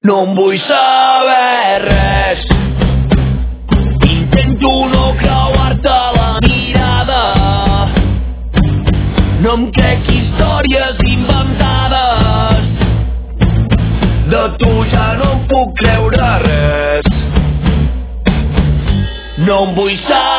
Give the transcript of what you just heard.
No em vull saber res. Intento no creuar-te la mirada. No em crec històries inventades. De tu ja no em puc creure res. No em vull saber